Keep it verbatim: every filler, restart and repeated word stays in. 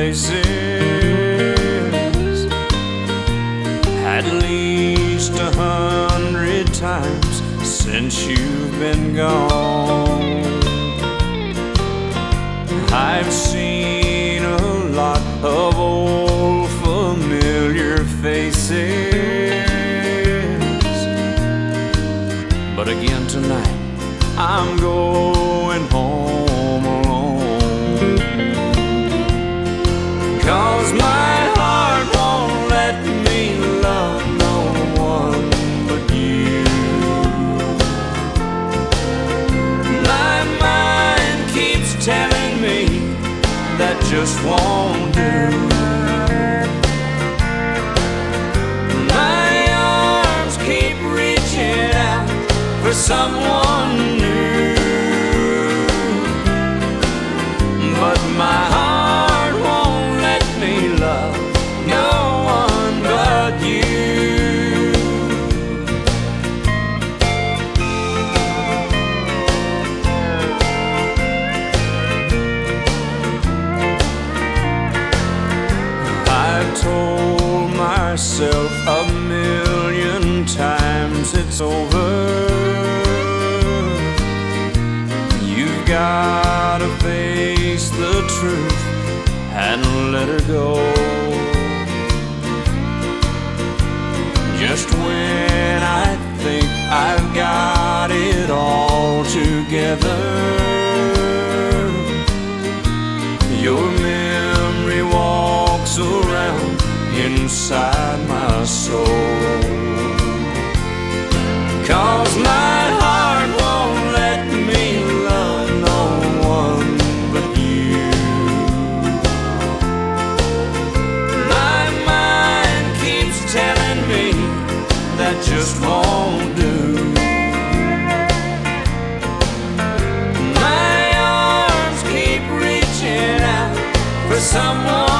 places at least a hundred times since you've been gone. I've seen a lot of old familiar faces, but again tonight I'm going home alone, 'cause my heart won't let me love no one but you. My mind keeps telling me that just won't do. My arms keep reaching out for someone new, but my heart won't let me love no one but you. I've told myself a million times it's over. You've gotta face the truth and let her go. Just when I think I've got it all together, your memory walks around inside my soul, 'cause my heart won't let me love no one but you. My mind keeps telling me that just won't do. My arms keep reaching out for someone